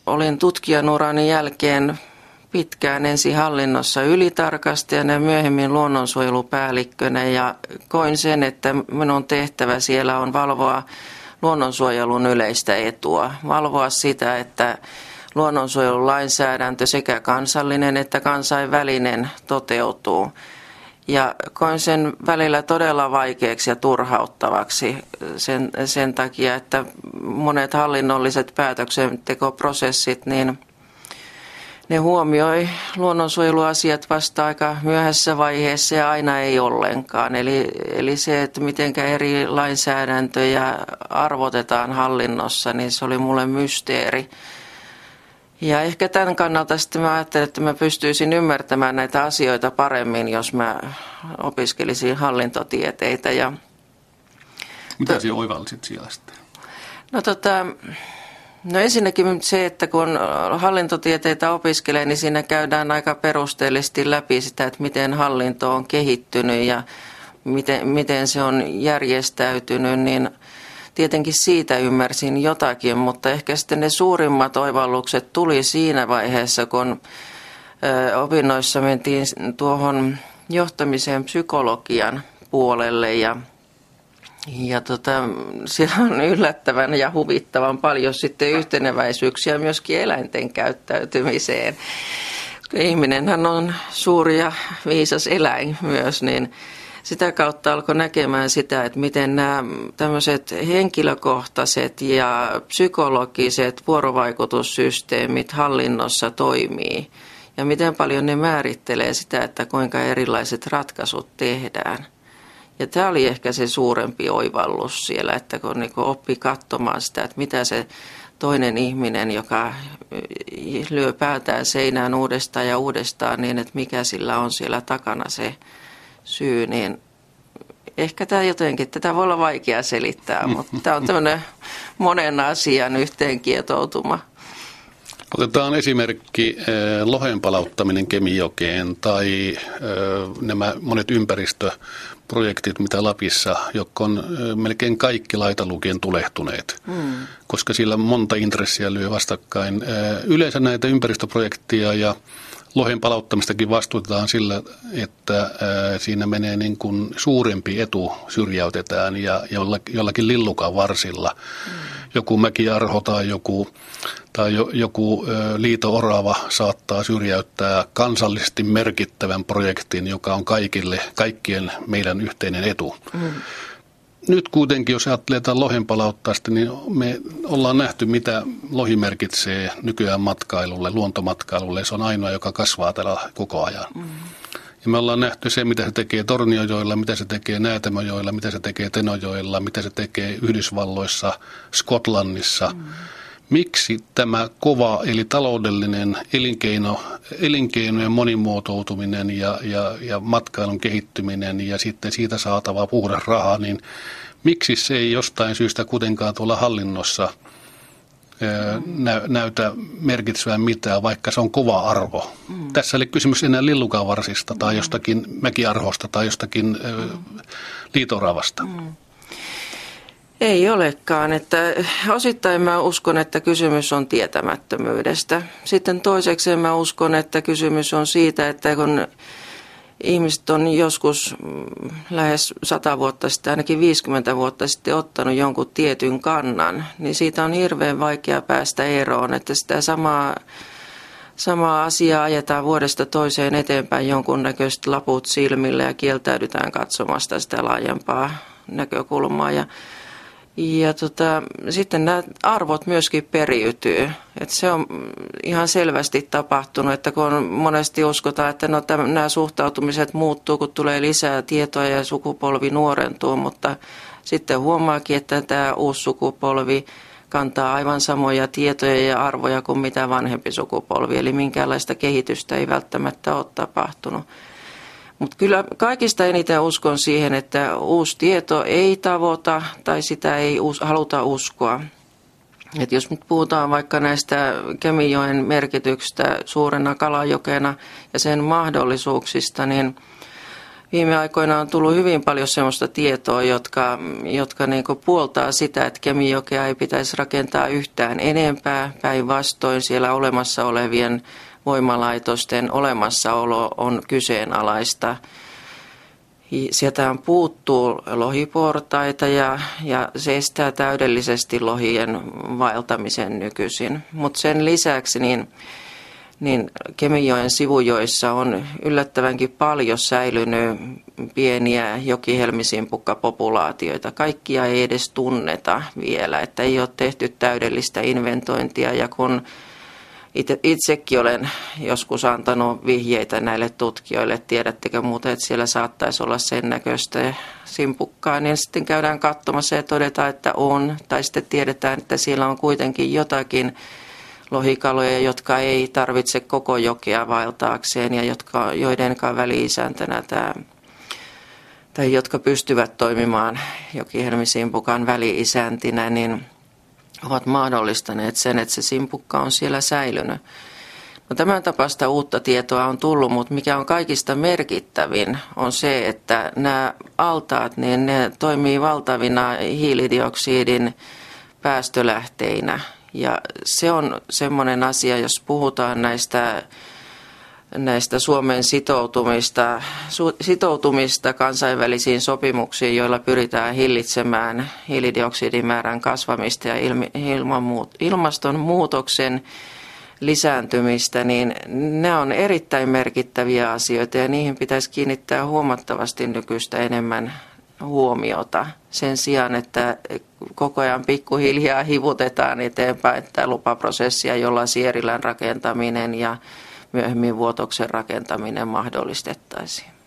olin tutkijan urani jälkeen pitkään ensin hallinnossa ylitarkastajana ja myöhemmin luonnonsuojelupäällikkönä ja koin sen, että minun tehtävä siellä on valvoa luonnonsuojelun yleistä etua, valvoa sitä, että luonnonsuojelulainsäädäntö sekä kansallinen että kansainvälinen toteutuu. Ja koin sen välillä todella vaikeaksi ja turhauttavaksi sen takia, että monet hallinnolliset päätöksentekoprosessit, niin ne huomioi luonnonsuojeluasiat vasta aika myöhässä vaiheessa ja aina ei ollenkaan. Eli se, että miten eri lainsäädäntöjä arvotetaan hallinnossa, niin se oli mulle mysteeri. Ja ehkä tämän kannalta sitten mä ajattelin, että mä pystyisin ymmärtämään näitä asioita paremmin, jos mä opiskelisin hallintotieteitä. Mitä sinä oivallisit siellä sitten? No ensinnäkin se, että kun hallintotieteitä opiskelee, niin siinä käydään aika perusteellisesti läpi sitä, että miten hallinto on kehittynyt ja miten se on järjestäytynyt, niin tietenkin siitä ymmärsin jotakin, mutta ehkä sitten ne suurimmat oivallukset tuli siinä vaiheessa, kun opinnoissa mentiin tuohon johtamiseen psykologian puolelle ja siellä on yllättävän ja huvittavan paljon sitten yhteneväisyyksiä myöskin eläinten käyttäytymiseen. Ihminenhän on suuri ja viisas eläin myös, niin sitä kautta alkoi näkemään sitä, että miten nämä tämmöiset henkilökohtaiset ja psykologiset vuorovaikutussysteemit hallinnossa toimii. Ja miten paljon ne määrittelee sitä, että kuinka erilaiset ratkaisut tehdään. Ja tämä oli ehkä se suurempi oivallus siellä, että kun oppi katsomaan sitä, että mitä se toinen ihminen, joka lyö päätään seinään uudestaan ja uudestaan, niin että mikä sillä on siellä takana se syy, niin ehkä tämä jotenkin, tätä voi olla vaikea selittää, mutta tämä on tämmöinen monen asian yhteenkietoutuma. Otetaan esimerkki lohen palauttaminen Kemijokeen tai nämä monet ympäristöprojektit, mitä Lapissa, jotka on melkein kaikki laitalukien tulehtuneet, koska sillä monta intressiä lyö vastakkain. Yleensä näitä ympäristöprojekteja ja lohen palauttamistakin vastuutetaan sillä, että siinä menee niin kuin suurempi etu syrjäytetään ja jollakin lillukan varsilla. Joku mäkiarho tai joku liito-orava saattaa syrjäyttää kansallisesti merkittävän projektin, joka on kaikkien meidän yhteinen etu. Nyt kuitenkin, jos ajattelee lohen palauttamista, niin me ollaan nähty, mitä lohi merkitsee nykyään matkailulle, luontomatkailulle. Se on ainoa, joka kasvaa täällä koko ajan. Ja me ollaan nähty se, mitä se tekee Torniojoilla, mitä se tekee Näätämöjoilla, mitä se tekee Tenojoilla, mitä se tekee Yhdysvalloissa, Skotlannissa. Miksi tämä kova, eli taloudellinen elinkeinojen monimuotoutuminen ja matkailun kehittyminen ja sitten siitä saatava puhdas raha, niin miksi se ei jostain syystä kuitenkaan tuolla hallinnossa näytä merkitsevän mitään, vaikka se on kova arvo? Tässä ei kysymys enää lillukanvarsista tai jostakin mäkiarhosta tai jostakin liito-oravasta. Ei olekaan. Että osittain mä uskon, että kysymys on tietämättömyydestä. Sitten toiseksi mä uskon, että kysymys on siitä, että kun ihmiset on joskus lähes 100 vuotta sitten, ainakin 50 vuotta sitten ottanut jonkun tietyn kannan, niin siitä on hirveän vaikea päästä eroon, että sitä samaa asiaa ajetaan vuodesta toiseen eteenpäin jonkunnäköiset laput silmille ja kieltäydytään katsomasta sitä laajempaa näkökulmaa. Ja sitten nämä arvot myöskin periytyy. Että se on ihan selvästi tapahtunut, että kun monesti uskotaan, että nämä suhtautumiset muuttuu, kun tulee lisää tietoa ja sukupolvi nuorentuu, mutta sitten huomaakin, että tämä uusi sukupolvi kantaa aivan samoja tietoja ja arvoja kuin mitä vanhempi sukupolvi, eli minkäänlaista kehitystä ei välttämättä ole tapahtunut. Mutta kyllä kaikista eniten uskon siihen, että uusi tieto ei tavoita tai sitä ei haluta uskoa. Et jos nyt puhutaan vaikka näistä Kemijoen merkityksestä suurena kalajokena ja sen mahdollisuuksista, niin Viime aikoina on tullut hyvin paljon sellaista tietoa, jotka niin kuin puoltaa sitä, että Kemijokea ei pitäisi rakentaa yhtään enempää. Päinvastoin siellä olemassa olevien voimalaitosten olemassaolo on kyseenalaista. Sieltä puuttuu lohiportaita ja se estää täydellisesti lohien vaeltamisen nykyisin. Mutta sen lisäksi niin Kemijoen sivujoissa on yllättävänkin paljon säilynyt pieniä jokihelmisimpukkapopulaatioita. Kaikkia ei edes tunneta vielä, että ei ole tehty täydellistä inventointia. Ja kun itsekin olen joskus antanut vihjeitä näille tutkijoille, että tiedättekö muuten, että siellä saattaisi olla sen näköistä simpukkaa, niin sitten käydään katsomassa ja todetaan, että on. Tai sitten tiedetään, että siellä on kuitenkin jotakin lohikaloja, jotka ei tarvitse koko jokea vaeltaakseen ja joidenkaan väli-isäntänä tai jotka pystyvät toimimaan jokihelmisimpukan väli-isäntinä, niin ovat mahdollistaneet sen, että se simpukka on siellä säilynyt. No, tämän tapaista uutta tietoa on tullut, mutta mikä on kaikista merkittävin on se, että nämä altaat niin ne toimii valtavina hiilidioksidin päästölähteinä. Ja se on semmoinen asia, jos puhutaan näistä Suomen sitoutumista kansainvälisiin sopimuksiin, joilla pyritään hillitsemään hiilidioksidimäärän kasvamista ja ilmastonmuutoksen lisääntymistä, niin ne on erittäin merkittäviä asioita ja niihin pitäisi kiinnittää huomattavasti nykyistä enemmän huomiota sen sijaan, että koko ajan pikkuhiljaa hivutetaan eteenpäin tätä lupaprosessia, jolla Sierilän rakentaminen ja myöhemmin Vuotoksen rakentaminen mahdollistettaisiin.